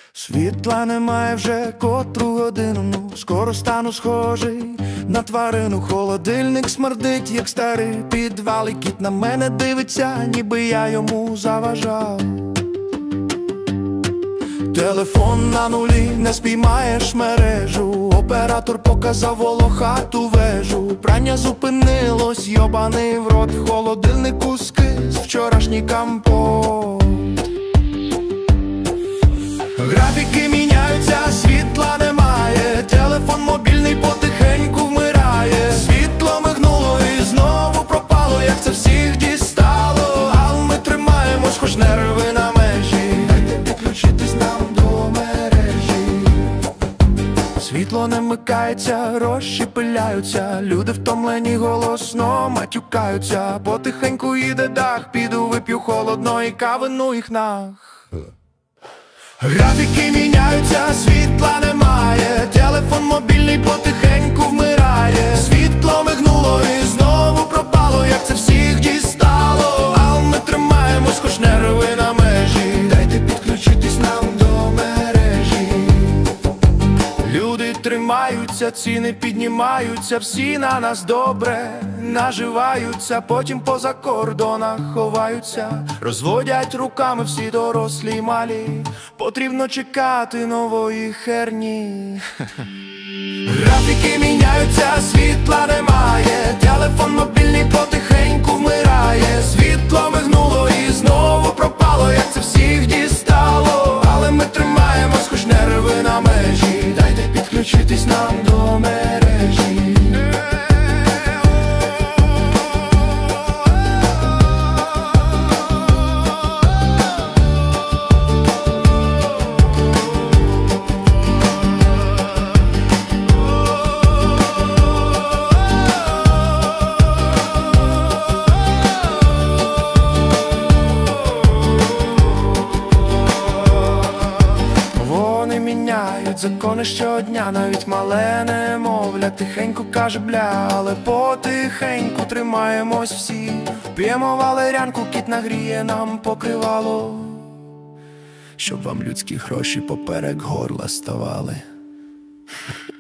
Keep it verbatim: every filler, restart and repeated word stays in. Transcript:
Світла немає вже котру годину, ну скоро стану схожий на тварину. Холодильник смердить, як старий підвал, і кіт на мене дивиться, ніби я йому заважав. Телефон на нулі, не спіймаєш мережу. Оператор показав волохату вежу. Прання зупинилось, йобаний в рот. В холодильнику скис вчорашній компот. Графіки міняються, світла немає. Телефон мобільний потихеньку вмирає. Світло мигнуло і знову пропало, як це всіх дістало. А ми тримаємось, хоч нерви на межі. Дайте підключитись нам до мережі. Світло не вмикається, гроші пиляються. Люди втомлені голосно матюкаються. Потихеньку їде дах, піду вип'ю холодної кави, ну їх нах. Графіки міняються, світла немає. Телефон мобільний потихеньку вмирає. Світло мигнуло і знову пропало, як це всіх дістало. А ми тримаємось, хоч нерви на межі. Дайте підключитись нам до мережі. Люди тримаються, ціни піднімаються. Всі на нас добре наживаються, потім поза кордонах ховаються. Розводять руками всі дорослі й малі. Потрібно чекати нової херні. Графіки міняються, світла немає. Телефон мобільний потихеньку вмирає. Світло мигнуло і знову пропало, як це всіх дістало. Але ми тримаємось, хоч нерви на межі. Дайте підключитись нам до мережі. Міняють закони щодня, навіть мале немовля тихенько каже бля, але потихеньку тримаємось всі. П'ємо валерянку, кіт нагріє нам покривало, щоб вам людські гроші поперек горла ставали.